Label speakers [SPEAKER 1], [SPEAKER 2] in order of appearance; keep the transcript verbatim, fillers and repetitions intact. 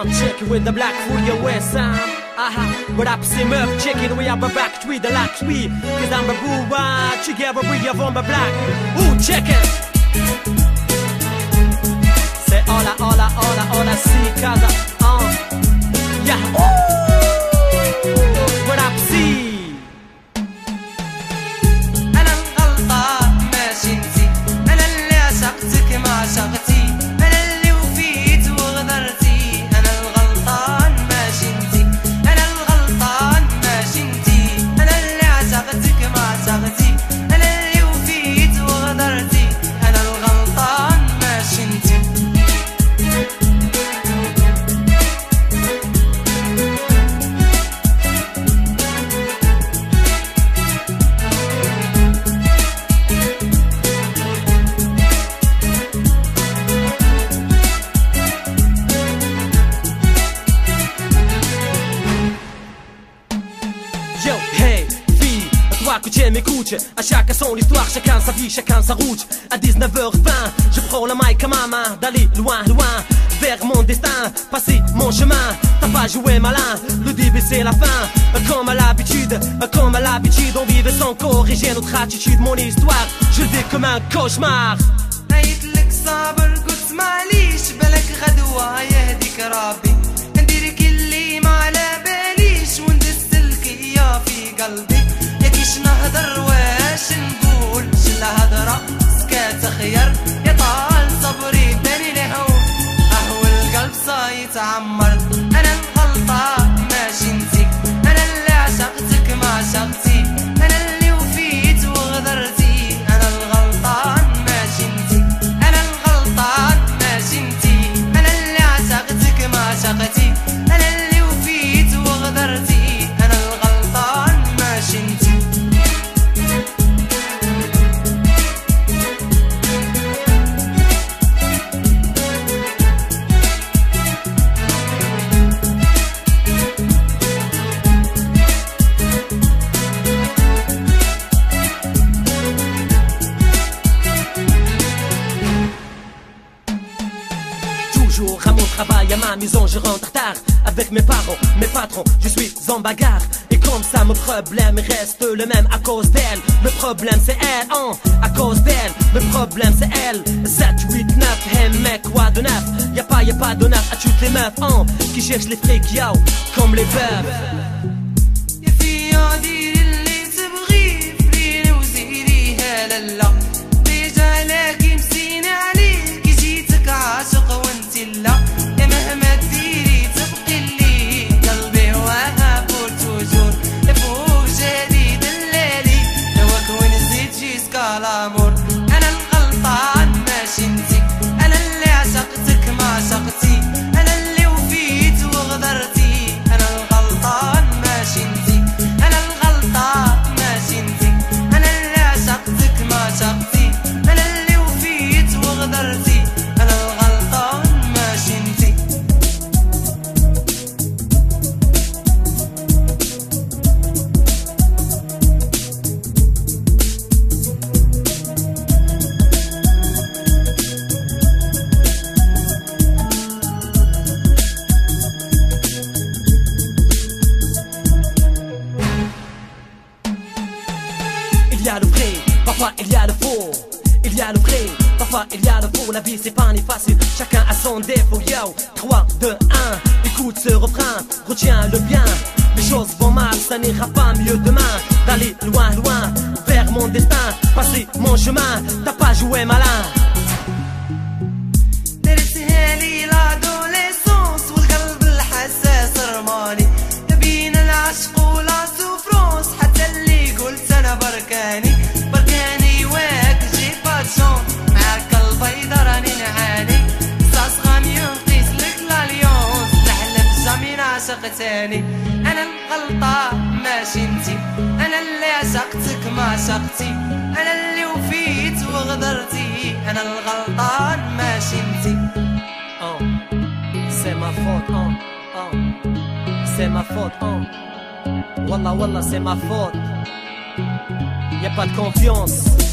[SPEAKER 1] sound check with the black for your west sound. Aha, what up, c'est meuf, check it, we have a back to the lack we. Cause I'm a boo, together we have on the black. Ooh, check it. C'est hola, hola, hola, hola, si, casa, uh. Yeah, ooh, what up, see.
[SPEAKER 2] أنا الغلطان ماشي انتي، أنا اللي عشقتك ما عشقتي، أنا اللي وفيت وغدرتي. أنا الغلطان ماشي انتي، أنا الغلطان ماشي انتي، أنا اللي عشقتك ما عشقتي، أنا اللي وفيت وغدرتي. أنا الغلطان ماشي انتي.
[SPEAKER 1] Yo, hey, fille, toi que tu m'écoutes. À chacun son histoire, chacun sa vie, chacun sa route. À dix-neuf heures vingt, je prends la mic à ma main, d'aller loin, loin, vers mon destin, passer mon chemin. T'as pas joué malin, le début c'est la fin. Comme à l'habitude, comme à l'habitude, on vivait sans corriger notre attitude. Mon histoire, je le vis comme un cauchemar.
[SPEAKER 2] عيطلك صابر قلت معليش، بالك غدوة يهديك ربي، نديرك اللي ما على باليش وندسلك يا في قلبي. يا كيش نهضر واش نقول، شلا هضرة سكات خير، يا طال صبري باني لهون، اهو القلب صايت عمر. انا الغلطان ماشي انتي، انا اللي عشقتك ما عشقتي، انا اللي وفيت وغدرتي. انا الغلطان ماشي انتي، انا الغلطان ماشي انتي، انا اللي عشقتك ما عشقتي، انا اللي وفيت وغدرتي. انا الغلطان ماشي انتي.
[SPEAKER 1] Toujours à mon travail, à ma maison, je rentre tard. Avec mes parents, mes patrons, je suis en bagarre. Et comme ça, mon problème reste le même à cause d'elle. Le problème c'est elle, hein, à cause d'elle. Le problème c'est elle. sept, huit, neuf, hey mec, quoi de neuf? Y'a pas, y'a pas de neuf à toutes les meufs, hein, qui cherchent les frics, yo, comme les bœufs.
[SPEAKER 2] يا فيا ديري اللي تبغي، فريني وزيريها لالا، ديجا لاكي مسينا عليك، جيتك عاشق وانتي لا. يا مهما ديري تبقي لي قلبي وهاب توجور، يا فوق جالي دلالي هواك ونسيت جيسكا لامور. انا الغلطان ماشي انتي، انا اللي عشقتك ما عشقتي، انا اللي وفيت وغدرتي. انا الغلطان ماشي انتي، انا الغلطان ماشي انتي، انا اللي عشقتك ما عشقتي، انا اللي وفيت وغدرتي. انا الغلطان ماشي انتي.
[SPEAKER 1] Il y a le vrai, parfois il y a le faux. Il y a le vrai, parfois il y a le faux. La vie c'est pas ni facile, chacun a son défaut. Yo, trois, deux, un, écoute ce refrain, retiens-le bien. Les choses vont mal, ça n'ira pas mieux demain. D'aller loin, loin, vers mon destin, passer mon chemin, t'as pas joué malin.
[SPEAKER 2] درتها لي لادوليسونس والقلب الحساس رماني، بين العشق ولا سوفرونس، حتى اللي قلت انا بركاني بركاني واك جي باتشون، معاك البيضة راني نعاني، صاص غامي نقيس لك لاليونس، نحلف جامي نعشق تاني. انا الغلطة ماشي انتي، انا اللي عشقتك ما عشقتي، انا اللي وفيت وغدرتي. انا الغلطان ماشي انتي.
[SPEAKER 1] Oh, c'est ma faute, oh, oh, c'est ma faute, oh. Wallah, wallah, c'est ma faute. Y'a pas de confiance.